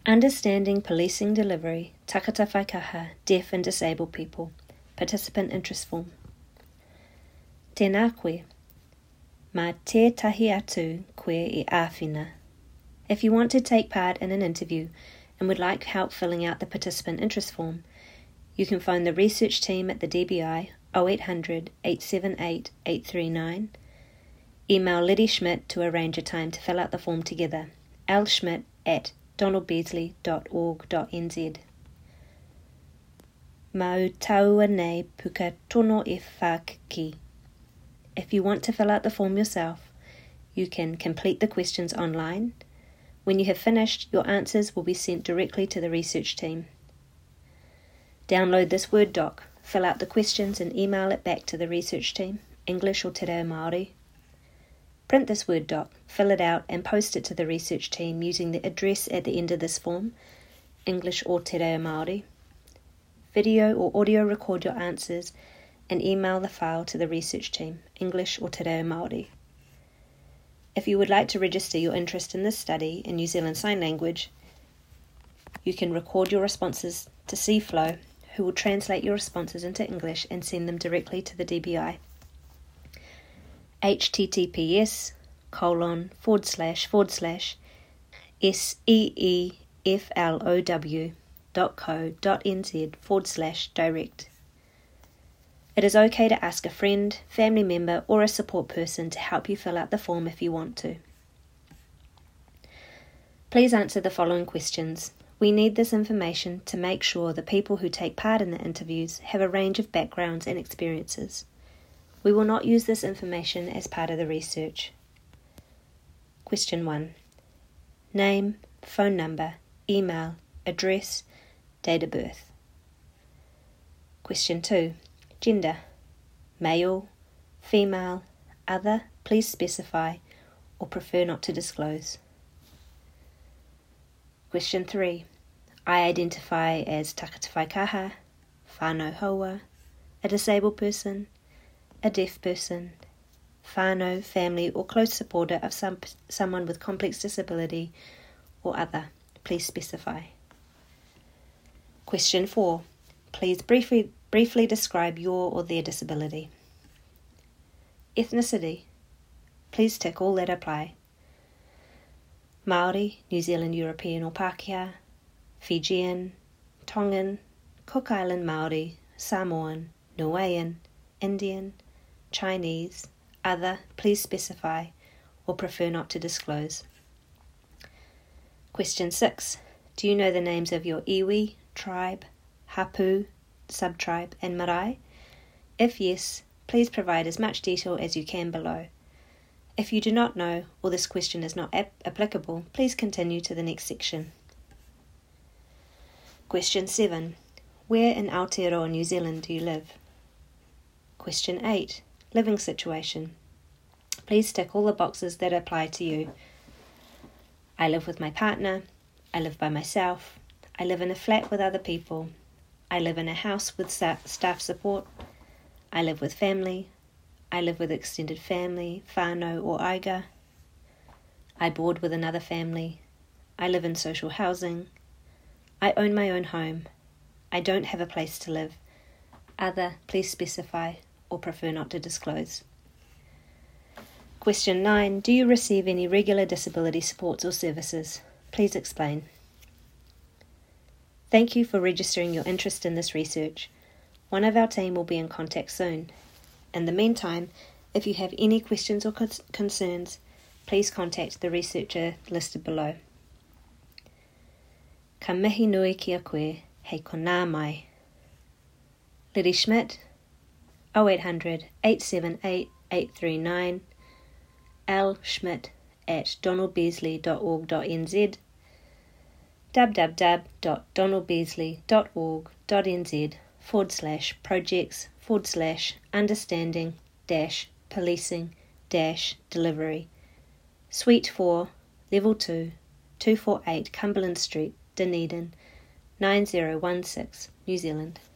Understanding Policing Delivery, Takata Whaikaha, Deaf and Disabled People, Participant Interest Form. Tēnā koe. Mā tētahi atu koe I āwhina. If you want to take part in an interview and would like help filling out the Participant Interest Form, you can phone the research team at the DBI 0800 878 839, email Liddy Schmidt to arrange a time to fill out the form together, lschmidt@donaldbeasley.org.nz. Mau taua nei puka tono e whakiki. If you want to fill out the form yourself, you can complete the questions online. When you have finished, your answers will be sent directly to the research team. Download this Word doc, fill out the questions and email it back to the research team, English or Te Reo Māori. Print this Word doc, fill it out and post it to the research team using the address at the end of this form, English or Te Reo Māori. Video or audio record your answers and email the file to the research team, English or Te Reo Māori. If you would like to register your interest in this study in New Zealand Sign Language, you can record your responses to CFlow, who will translate your responses into English and send them directly to the DBI. https://seeflow.co.nz/direct. It is okay to ask a friend, family member or a support person to help you fill out the form if you want to. Please answer the following questions. We need this information to make sure the people who take part in the interviews have a range of backgrounds and experiences. We will not use this information as part of the research. Question 1. Name, phone number, email, address, date of birth. Question 2. Gender, male, female, other, please specify, or prefer not to disclose. Question 3. I identify as Takata Whaikaha, whānau haua, a disabled person, a deaf person, whānau, family or close supporter of someone with complex disability, or other, please specify. Question 4. Please briefly describe your or their disability. Ethnicity. Please tick all that apply. Māori, New Zealand European or Pākehā, Fijian, Tongan, Cook Island Māori, Samoan, Niuean, Indian, Chinese, other, please specify, or prefer not to disclose. Question 6. Do you know the names of your iwi, tribe, hapu, subtribe and marae? If yes, please provide as much detail as you can below. If you do not know or this question is not applicable, please continue to the next section. Question 7. Where in Aotearoa, New Zealand do you live? Question 8. Living situation. Please tick all the boxes that apply to you. I live with my partner. I live by myself. I live in a flat with other people. I live in a house with staff support. I live with family. I live with extended family, whānau or aiga. I board with another family. I live in social housing. I own my own home. I don't have a place to live. Other, please specify, or prefer not to disclose. Question 9. Do you receive any regular disability supports or services? Please explain. Thank you for registering your interest in this research. One of our team will be in contact soon. In the meantime, if you have any questions or concerns, please contact the researcher listed below. Ka mihi nui ki a koe, hei kona mai. Liddy Schmidt, 0800 878 839, lschmidt@donaldbeasley.org.nz, www.donaldbeasley.org.nz/projects/understanding-policing-delivery, Suite 4, Level 2, 248 Cumberland Street, Dunedin, 9016, New Zealand.